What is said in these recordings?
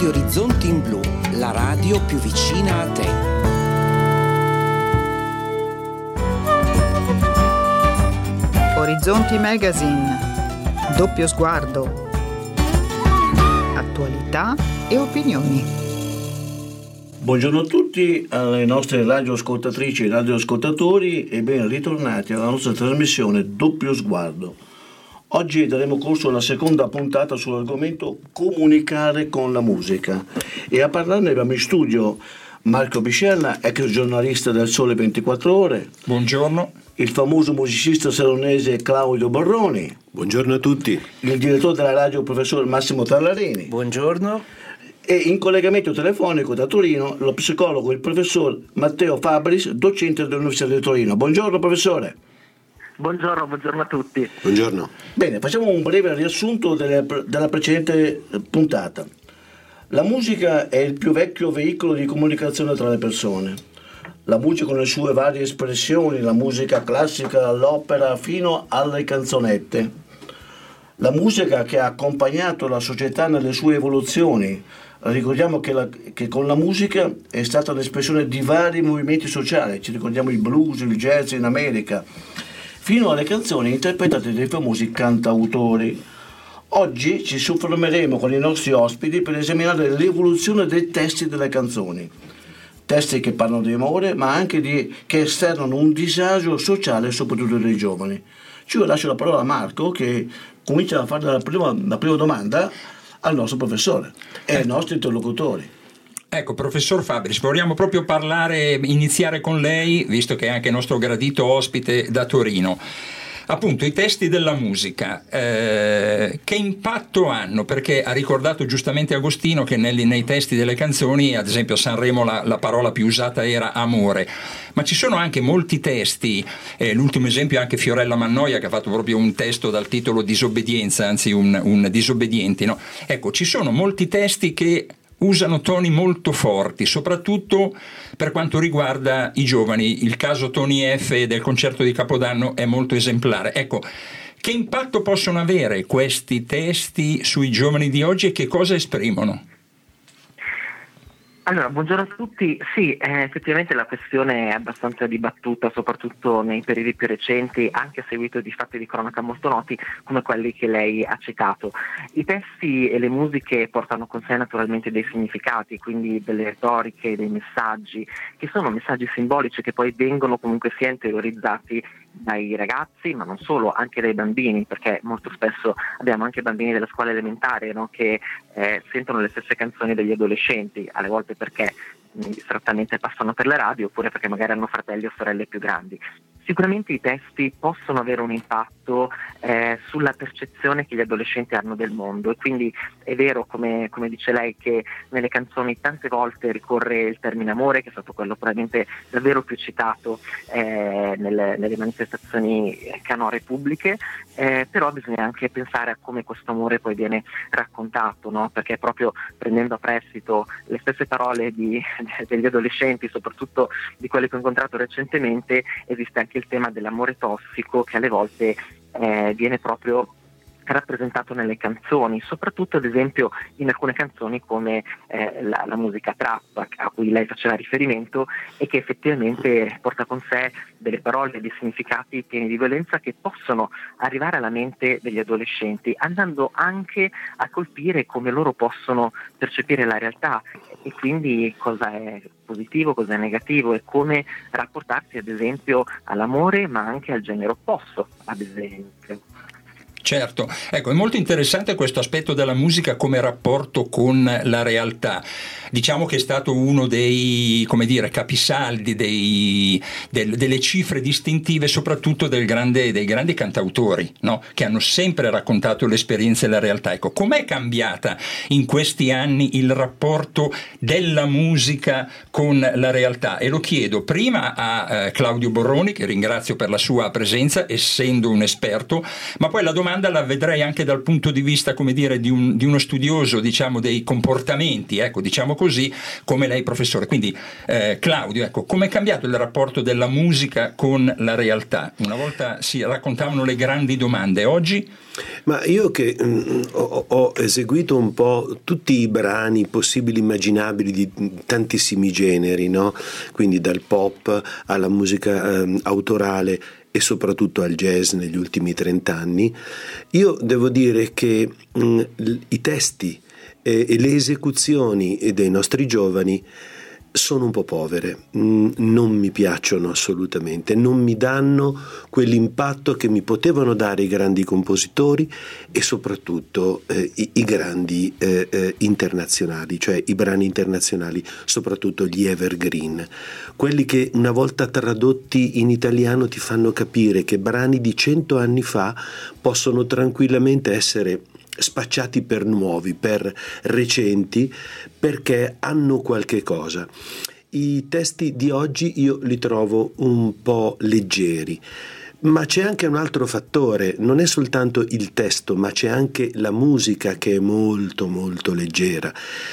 di Orizzonti in Blu, la radio più vicina a te. Orizzonti Magazine, doppio sguardo, attualità e opinioni. Buongiorno a tutti, alle nostre radioascoltatrici e radioascoltatori e ben ritornati alla nostra trasmissione Doppio Sguardo. Oggi daremo corso alla seconda puntata sull'argomento comunicare con la musica e a parlarne abbiamo in studio Marco Biscella, ex giornalista del Sole 24 Ore. Buongiorno. Il famoso musicista salonese Claudio Borroni. Buongiorno a tutti. Il direttore della radio, professor Massimo Tallarini. Buongiorno. E in collegamento telefonico da Torino lo psicologo, il professor Matteo Fabris, docente dell'Università di Torino. Buongiorno professore. Buongiorno a tutti. Buongiorno. Bene, facciamo un breve riassunto della precedente puntata. La musica è il più vecchio veicolo di comunicazione tra le persone. La musica con le sue varie espressioni, la musica classica, l'opera, fino alle canzonette. La musica che ha accompagnato la società nelle sue evoluzioni. Ricordiamo che con la musica è stata l'espressione di vari movimenti sociali. Ci ricordiamo il blues, il jazz in America, fino alle canzoni interpretate dai famosi cantautori. Oggi ci soffermeremo con i nostri ospiti per esaminare l'evoluzione dei testi delle canzoni. Testi che parlano di amore, ma anche che esternano un disagio sociale, soprattutto dei giovani. Io lascio la parola a Marco, che comincia a fare la prima domanda al nostro professore e ai nostri interlocutori. Ecco, professor Fabris, vogliamo proprio iniziare con lei, visto che è anche nostro gradito ospite da Torino. Appunto, i testi della musica, che impatto hanno? Perché ha ricordato giustamente Agostino che nei testi delle canzoni, ad esempio a Sanremo la parola più usata era amore, ma ci sono anche molti testi, l'ultimo esempio è anche Fiorella Mannoia, che ha fatto proprio un testo dal titolo Disobbedienza, anzi un Disobbedienti, no? Ecco, ci sono molti testi che usano toni molto forti, soprattutto per quanto riguarda i giovani. Il caso Tony F del concerto di Capodanno è molto esemplare. Ecco, che impatto possono avere questi testi sui giovani di oggi e che cosa esprimono? Allora, buongiorno a tutti. Sì, effettivamente la questione è abbastanza dibattuta, soprattutto nei periodi più recenti, anche a seguito di fatti di cronaca molto noti come quelli che lei ha citato. I testi e le musiche portano con sé naturalmente dei significati, quindi delle retoriche, dei messaggi, che sono messaggi simbolici che poi vengono comunque sia interiorizzati dai ragazzi, ma non solo, anche dai bambini, perché molto spesso abbiamo anche bambini della scuola elementare, no, che sentono le stesse canzoni degli adolescenti, alle volte perché distrattamente passano per le radio, oppure perché magari hanno fratelli o sorelle più grandi. Sicuramente i testi possono avere un impatto sulla percezione che gli adolescenti hanno del mondo, e quindi è vero, come dice lei, che nelle canzoni tante volte ricorre il termine amore, che è stato quello probabilmente davvero più citato nelle manifestazioni canore pubbliche, però bisogna anche pensare a come questo amore poi viene raccontato, no? Perché proprio prendendo a prestito le stesse parole degli adolescenti, soprattutto di quelli che ho incontrato recentemente, esiste anche il tema dell'amore tossico, che alle volte viene proprio rappresentato nelle canzoni, soprattutto ad esempio in alcune canzoni come la musica trap a cui lei faceva riferimento, e che effettivamente porta con sé delle parole e dei significati pieni di violenza che possono arrivare alla mente degli adolescenti, andando anche a colpire come loro possono percepire la realtà, e quindi cosa è positivo, cosa è negativo, e come rapportarsi ad esempio all'amore, ma anche al genere opposto, ad esempio. Certo, ecco, è molto interessante questo aspetto della musica come rapporto con la realtà. Diciamo che è stato uno dei, capisaldi, delle cifre distintive, soprattutto dei grandi cantautori, no? Che hanno sempre raccontato l'esperienza e la realtà. Ecco, com'è cambiata in questi anni il rapporto della musica con la realtà? E lo chiedo prima a Claudio Borroni, che ringrazio per la sua presenza, essendo un esperto, ma poi la domanda domanda la vedrei anche dal punto di vista, come dire, di uno studioso, diciamo, dei comportamenti, ecco, diciamo così, come lei professore. Quindi Claudio, ecco, come è cambiato il rapporto della musica con la realtà? Una volta si raccontavano le grandi domande, oggi? Ma io che ho eseguito un po' tutti i brani possibili, immaginabili, di tantissimi generi, no? Quindi dal pop alla musica autorale e soprattutto al jazz negli ultimi 30 anni, io devo dire che i testi e le esecuzioni dei nostri giovani sono un po' povere, non mi piacciono assolutamente, non mi danno quell'impatto che mi potevano dare i grandi compositori e soprattutto i grandi internazionali, cioè i brani internazionali, soprattutto gli evergreen, quelli che una volta tradotti in italiano ti fanno capire che brani di 100 anni fa possono tranquillamente essere spacciati per nuovi, per recenti, perché hanno qualche cosa. I testi di oggi io li trovo un po' leggeri, ma c'è anche un altro fattore, non è soltanto il testo, ma c'è anche la musica che è molto molto leggera,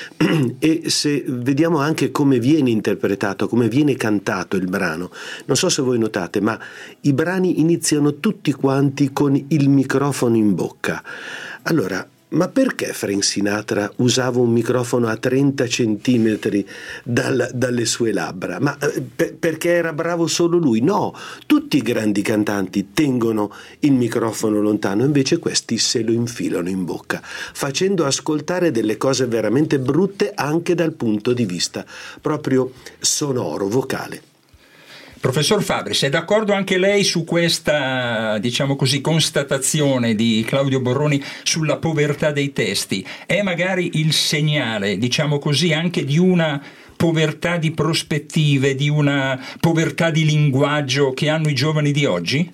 e se vediamo anche come viene interpretato, come viene cantato il brano, non so se voi notate, ma i brani iniziano tutti quanti con il microfono in bocca. Allora, ma perché Frank Sinatra usava un microfono a 30 centimetri dalle sue labbra? Ma perché era bravo solo lui? No, tutti i grandi cantanti tengono il microfono lontano, invece questi se lo infilano in bocca, facendo ascoltare delle cose veramente brutte anche dal punto di vista proprio sonoro, vocale. Professor Fabris, è d'accordo anche lei su questa, diciamo così, constatazione di Claudio Borroni sulla povertà dei testi? È magari il segnale, diciamo così, anche di una povertà di prospettive, di una povertà di linguaggio che hanno i giovani di oggi?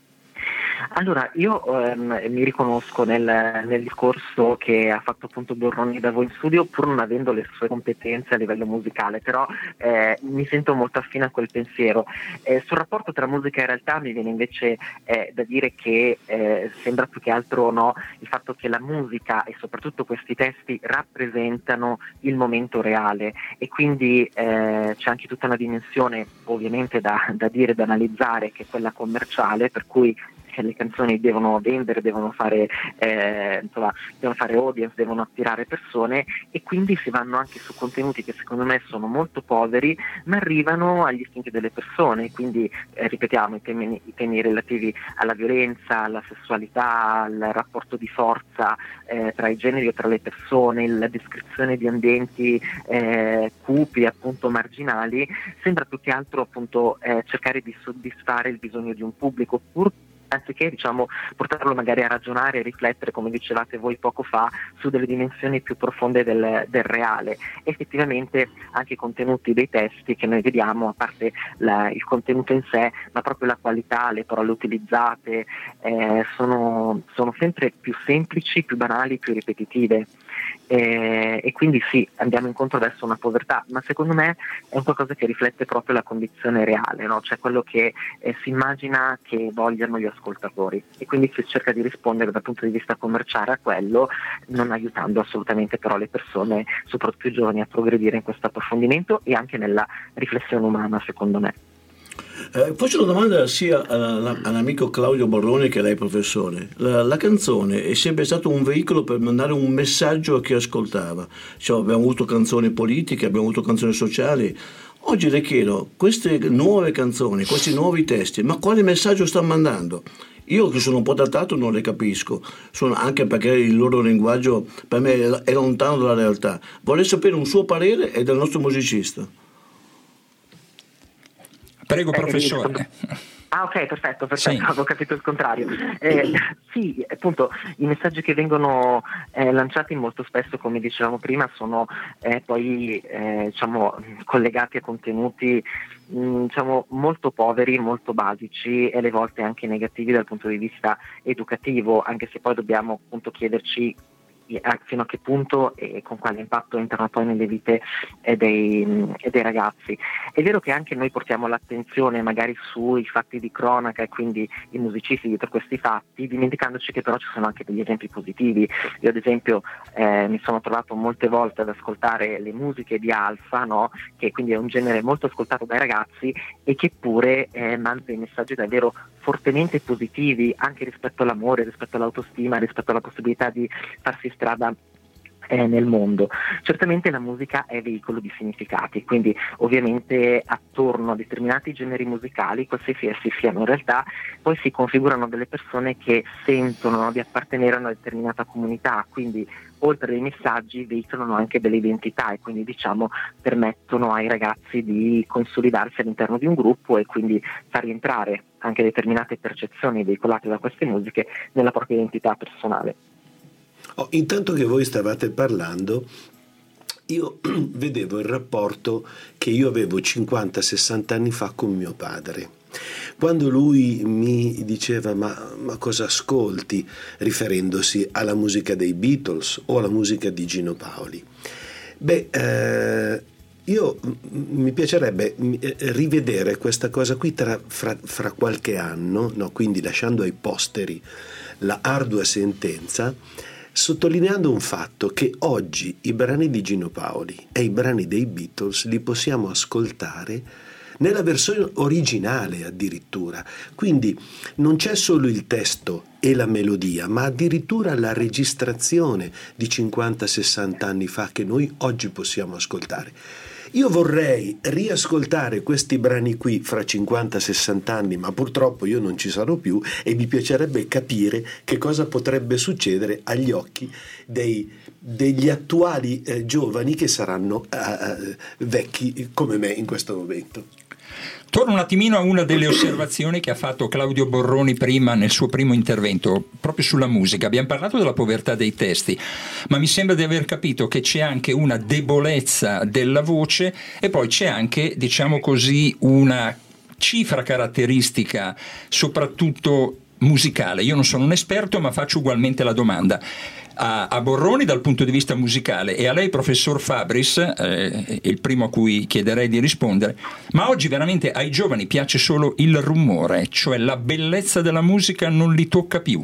Allora, io mi riconosco nel discorso che ha fatto appunto Borroni da voi in studio, pur non avendo le sue competenze a livello musicale, però mi sento molto affine a quel pensiero. Sul rapporto tra musica e realtà mi viene invece da dire che sembra più che altro il fatto che la musica e soprattutto questi testi rappresentano il momento reale, e quindi c'è anche tutta una dimensione ovviamente da dire, da analizzare, che è quella commerciale, per cui le canzoni devono vendere, devono fare audience, devono attirare persone, e quindi si vanno anche su contenuti che secondo me sono molto poveri ma arrivano agli istinti delle persone, quindi ripetiamo i temi relativi alla violenza, alla sessualità, al rapporto di forza tra i generi o tra le persone, la descrizione di ambienti cupi, appunto marginali. Sembra più che altro appunto cercare di soddisfare il bisogno di un pubblico, pur anziché portarlo magari a ragionare e riflettere, come dicevate voi poco fa, su delle dimensioni più profonde del reale. Effettivamente anche i contenuti dei testi che noi vediamo, a parte il contenuto in sé, ma proprio la qualità, le parole utilizzate, sono sempre più semplici, più banali, più ripetitive. E quindi sì, andiamo incontro adesso a una povertà, ma secondo me è un qualcosa che riflette proprio la condizione reale, no? Cioè quello che si immagina che vogliano gli ascoltatori, e quindi si cerca di rispondere dal punto di vista commerciale a quello, non aiutando assolutamente però le persone, soprattutto i giovani, a progredire in questo approfondimento e anche nella riflessione umana, secondo me. Faccio una domanda sia all'amico Claudio Borroni che a lei, professore. La canzone è sempre stato un veicolo per mandare un messaggio a chi ascoltava. Cioè, abbiamo avuto canzoni politiche, abbiamo avuto canzoni sociali. Oggi le chiedo, queste nuove canzoni, questi nuovi testi, ma quale messaggio stanno mandando? Io che sono un po' datato non le capisco, anche perché il loro linguaggio per me è lontano dalla realtà. Vorrei sapere un suo parere e del nostro musicista. Prego, professore. Ok, perfetto, sì. Avevo capito il contrario. Sì, appunto, i messaggi che vengono lanciati molto spesso, come dicevamo prima, sono poi collegati a contenuti molto poveri, molto basici, e alle volte anche negativi dal punto di vista educativo, anche se poi dobbiamo appunto chiederci fino a che punto e con quale impatto entrano poi nelle vite dei ragazzi. È vero che anche noi portiamo l'attenzione magari sui fatti di cronaca e quindi i musicisti dietro questi fatti, dimenticandoci che però ci sono anche degli esempi positivi. Io ad esempio mi sono trovato molte volte ad ascoltare le musiche di Alfa, no? Che quindi è un genere molto ascoltato dai ragazzi e che pure manda dei messaggi davvero fortemente positivi anche rispetto all'amore, rispetto all'autostima, rispetto alla possibilità di farsi strada nel mondo. Certamente la musica è veicolo di significati, quindi ovviamente attorno a determinati generi musicali, qualsiasi essi siano in realtà, poi si configurano delle persone che sentono, no, di appartenere a una determinata comunità, quindi oltre ai messaggi veicolano anche delle identità e quindi permettono ai ragazzi di consolidarsi all'interno di un gruppo e quindi far rientrare anche determinate percezioni veicolate da queste musiche nella propria identità personale. Intanto che voi stavate parlando, io vedevo il rapporto che io avevo 50-60 anni fa con mio padre. Quando lui mi diceva ma cosa ascolti, riferendosi alla musica dei Beatles o alla musica di Gino Paoli, io mi piacerebbe rivedere questa cosa qui fra qualche anno, no? Quindi lasciando ai posteri la ardua sentenza, sottolineando un fatto, che oggi i brani di Gino Paoli e i brani dei Beatles li possiamo ascoltare nella versione originale addirittura, quindi non c'è solo il testo e la melodia, ma addirittura la registrazione di 50-60 anni fa che noi oggi possiamo ascoltare. Io vorrei riascoltare questi brani qui fra 50-60 anni, ma purtroppo io non ci sarò più e mi piacerebbe capire che cosa potrebbe succedere agli occhi degli attuali giovani che saranno vecchi come me in questo momento. Torno un attimino a una delle osservazioni che ha fatto Claudio Borroni prima nel suo primo intervento, proprio sulla musica. Abbiamo parlato della povertà dei testi, ma mi sembra di aver capito che c'è anche una debolezza della voce e poi c'è anche, diciamo così, una cifra caratteristica, soprattutto musicale. Io non sono un esperto, ma faccio ugualmente la domanda a Borroni dal punto di vista musicale e a lei, professor Fabris, il primo a cui chiederei di rispondere. Ma oggi veramente ai giovani piace solo il rumore, cioè la bellezza della musica non li tocca più?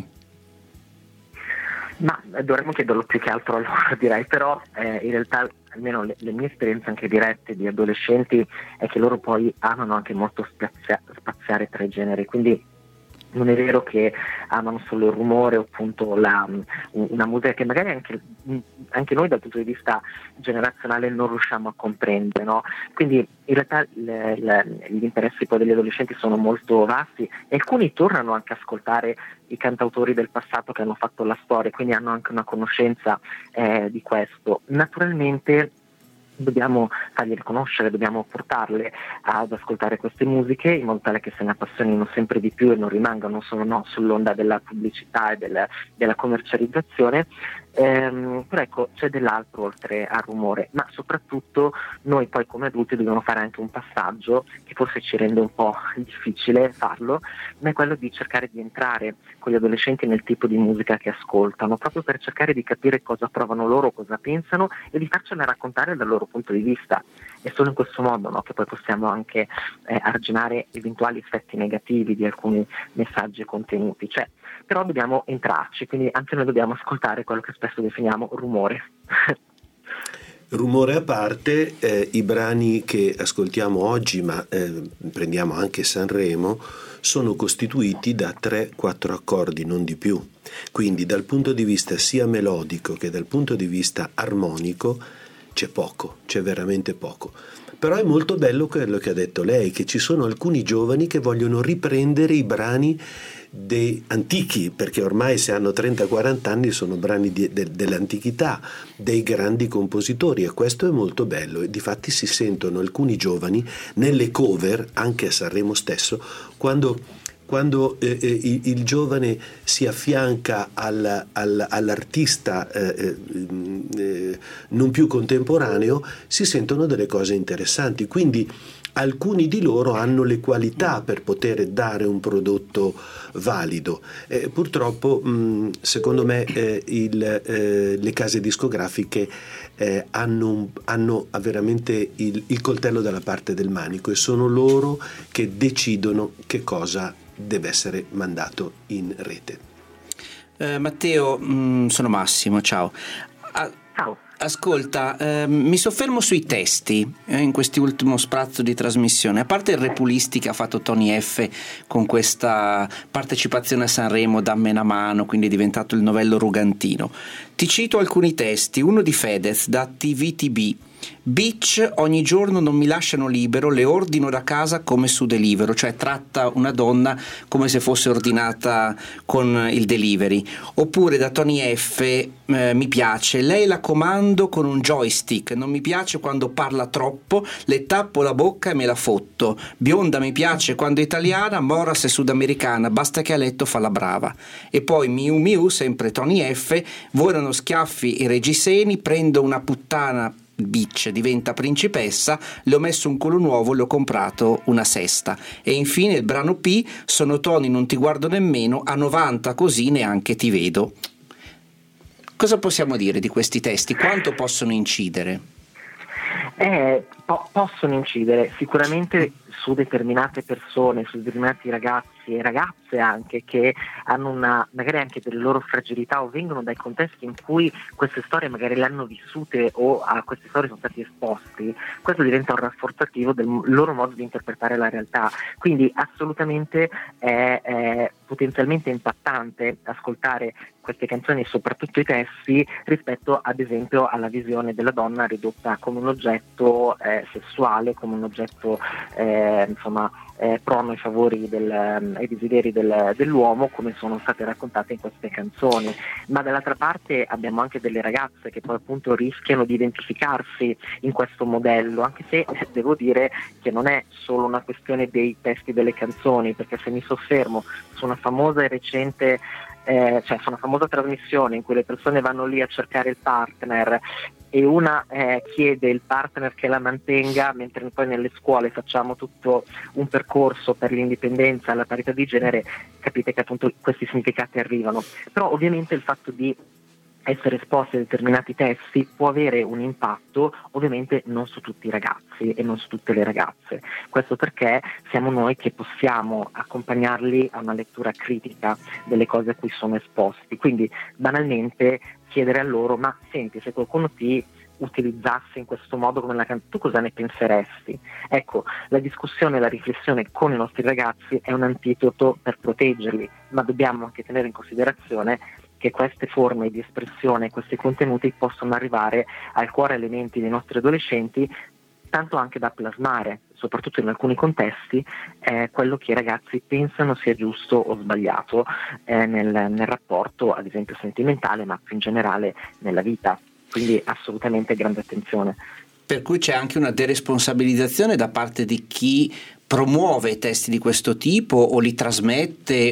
Ma dovremmo chiederlo più che altro a loro, direi, però in realtà almeno le mie esperienze anche dirette di adolescenti è che loro poi amano anche molto spaziare tra i generi, quindi non è vero che amano solo il rumore o appunto una musica che magari anche noi dal punto di vista generazionale non riusciamo a comprendere, no? Quindi in realtà gli interessi poi degli adolescenti sono molto vasti e alcuni tornano anche a ascoltare i cantautori del passato che hanno fatto la storia, quindi hanno anche una conoscenza di questo. Naturalmente dobbiamo fargli riconoscere, dobbiamo portarle ad ascoltare queste musiche in modo tale che se ne appassionino sempre di più e non rimangano solo sull'onda della pubblicità e della commercializzazione. Però ecco, c'è dell'altro oltre al rumore, ma soprattutto noi poi come adulti dobbiamo fare anche un passaggio che forse ci rende un po' difficile farlo, ma è quello di cercare di entrare con gli adolescenti nel tipo di musica che ascoltano, proprio per cercare di capire cosa provano loro, cosa pensano e di farcela raccontare dal loro punto di vista. È solo in questo modo, no, che poi possiamo anche arginare eventuali effetti negativi di alcuni messaggi e contenuti. Però dobbiamo entrarci, quindi anche noi dobbiamo ascoltare quello che spesso definiamo rumore. Rumore a parte, i brani che ascoltiamo oggi, ma prendiamo anche Sanremo, sono costituiti da 3-4 accordi, non di più. Quindi dal punto di vista sia melodico che dal punto di vista armonico c'è poco, c'è veramente poco. Però è molto bello quello che ha detto lei, che ci sono alcuni giovani che vogliono riprendere i brani antichi, perché ormai se hanno 30-40 anni sono brani dell'antichità, dei grandi compositori, e questo è molto bello. E difatti si sentono alcuni giovani nelle cover, anche a Sanremo stesso, quando il giovane si affianca all'artista non più contemporaneo, si sentono delle cose interessanti. Quindi alcuni di loro hanno le qualità per poter dare un prodotto valido. Purtroppo, secondo me, le case discografiche hanno veramente il coltello dalla parte del manico, e sono loro che decidono che cosa deve essere mandato in rete. Matteo, sono Massimo, ciao. Ciao. Ascolta, mi soffermo sui testi in quest'ultimo sprazzo di trasmissione, a parte il Repulisti che ha fatto Tony F con questa partecipazione a Sanremo, Dammi una mano, quindi è diventato il novello rugantino. Ti cito alcuni testi, uno di Fedez da TVTB: Bitch, ogni giorno non mi lasciano libero, le ordino da casa come su Deliveroo, cioè tratta una donna come se fosse ordinata con il delivery. Oppure da Tony F, mi piace, lei la comando con un joystick, non mi piace quando parla troppo, le tappo la bocca e me la fotto. Bionda mi piace quando è italiana, Moras è sudamericana, basta che a letto fa la brava. E poi Miu Miu, sempre Tony F, volano schiaffi i reggiseni, prendo una puttana bitch, diventa principessa, le ho messo un culo nuovo, le ho comprato una sesta. E infine il brano P, sono toni non ti guardo nemmeno, a 90 così neanche ti vedo. Cosa possiamo dire di questi testi? Quanto possono incidere? Possono incidere sicuramente su determinate persone, su determinati ragazzi e ragazze anche, che hanno magari anche delle loro fragilità o vengono dai contesti in cui queste storie magari le hanno vissute o a queste storie sono stati esposti. Questo diventa un rafforzativo del loro modo di interpretare la realtà, quindi assolutamente è potenzialmente impattante ascoltare queste canzoni e soprattutto i testi rispetto ad esempio alla visione della donna ridotta come un oggetto sessuale, come un oggetto prono ai favori ai desideri dell'uomo, come sono state raccontate in queste canzoni. Ma dall'altra parte abbiamo anche delle ragazze che poi appunto rischiano di identificarsi in questo modello, anche se devo dire che non è solo una questione dei testi delle canzoni, perché se mi soffermo su una famosa e recente su una famosa trasmissione in cui le persone vanno lì a cercare il partner e una chiede il partner che la mantenga, mentre poi nelle scuole facciamo tutto un percorso per l'indipendenza e la parità di genere, capite che appunto questi significati arrivano. Però ovviamente il fatto di essere esposti a determinati testi può avere un impatto, ovviamente non su tutti i ragazzi e non su tutte le ragazze. Questo perché siamo noi che possiamo accompagnarli a una lettura critica delle cose a cui sono esposti. Quindi banalmente chiedere a loro: ma senti, se qualcuno ti utilizzasse in questo modo come la canzone, tu cosa ne penseresti? Ecco, la discussione e la riflessione con i nostri ragazzi è un antidoto per proteggerli, ma dobbiamo anche tenere in considerazione che queste forme di espressione, questi contenuti possono arrivare al cuore elementi dei nostri adolescenti, tanto anche da plasmare, soprattutto in alcuni contesti, quello che i ragazzi pensano sia giusto o sbagliato nel rapporto, ad esempio sentimentale, ma più in generale nella vita. Quindi assolutamente grande attenzione. Per cui c'è anche una deresponsabilizzazione da parte di chi promuove testi di questo tipo o li trasmette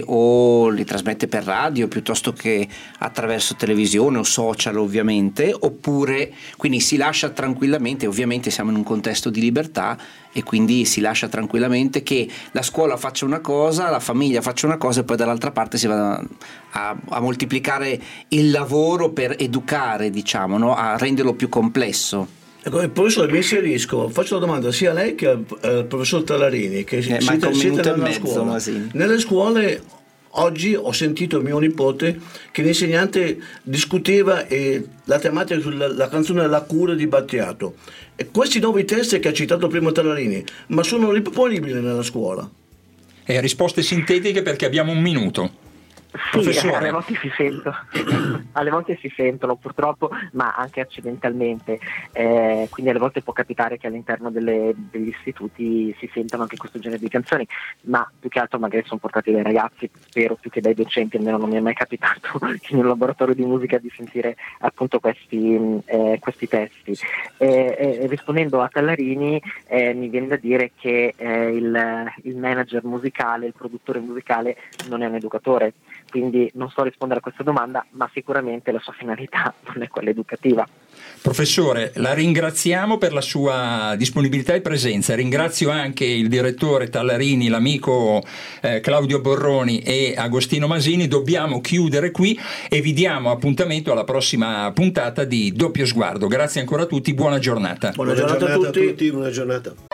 per radio piuttosto che attraverso televisione o social, ovviamente, oppure quindi si lascia tranquillamente, ovviamente siamo in un contesto di libertà e quindi si lascia tranquillamente che la scuola faccia una cosa, la famiglia faccia una cosa e poi dall'altra parte si va a moltiplicare il lavoro per educare, diciamo, no? A renderlo più complesso. Ecco, professore, mi inserisco, faccio una domanda sia a lei che al professor Tallarini, che siete nella scuola. Nelle scuole oggi ho sentito mio nipote che l'insegnante discuteva la tematica sulla canzone La cura di Battiato. E questi nuovi testi che ha citato prima Tallarini, ma sono disponibili nella scuola? Risposte sintetiche perché abbiamo un minuto. Sì, alle volte si sentono purtroppo, ma anche accidentalmente, quindi alle volte può capitare che all'interno degli istituti si sentano anche questo genere di canzoni, ma più che altro magari sono portati dai ragazzi, spero, più che dai docenti. Almeno non mi è mai capitato in un laboratorio di musica di sentire appunto questi testi. Rispondendo a Tallarini, mi viene da dire che il manager musicale, il produttore musicale non è un educatore. Quindi non so rispondere a questa domanda, ma sicuramente la sua finalità non è quella educativa. Professore, la ringraziamo per la sua disponibilità e presenza, ringrazio anche il direttore Tallarini, l'amico Claudio Borroni e Agostino Masini. Dobbiamo chiudere qui e vi diamo appuntamento alla prossima puntata di Doppio Sguardo. Grazie ancora a tutti, buona giornata. Buona giornata a tutti. Buona giornata.